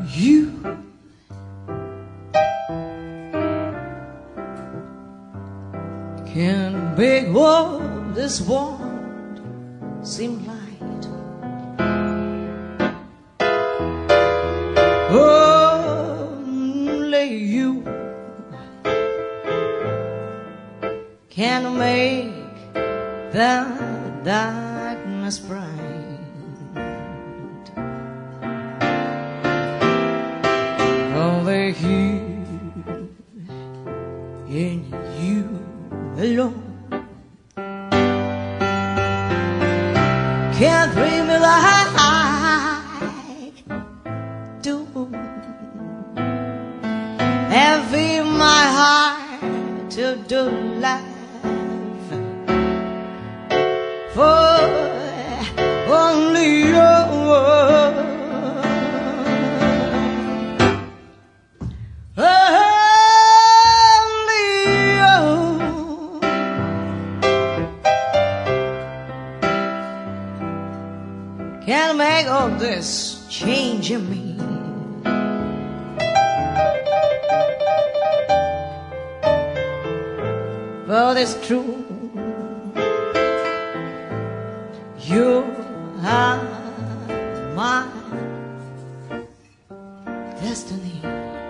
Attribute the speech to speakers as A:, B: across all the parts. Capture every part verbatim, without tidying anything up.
A: you. Can make all this world seem light. Only you can make the darkness bright. Only here in you alone can bring me like do and fill my heart to do life for only you. Can make all this change in me. But it's true, you are my destiny.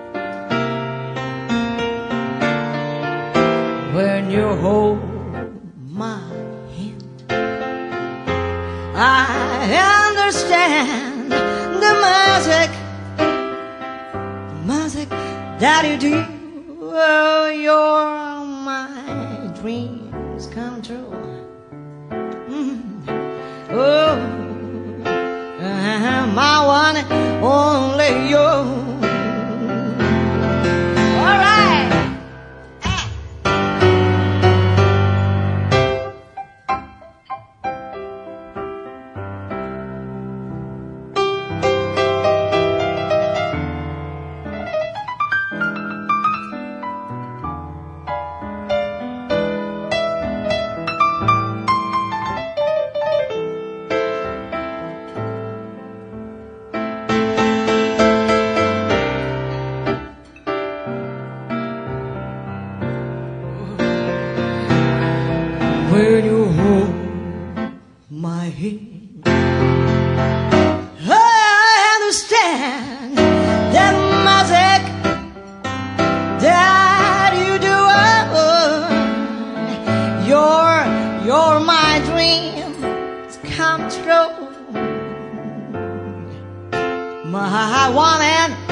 A: When you hold my hand, I understand the magic, the magic that you do. Oh, you're my dreams come true. Mm. Oh, uh, my one and only you. All right. When you hold my hand, I understand that magic that you do. You're, you're my dreams come true. My one and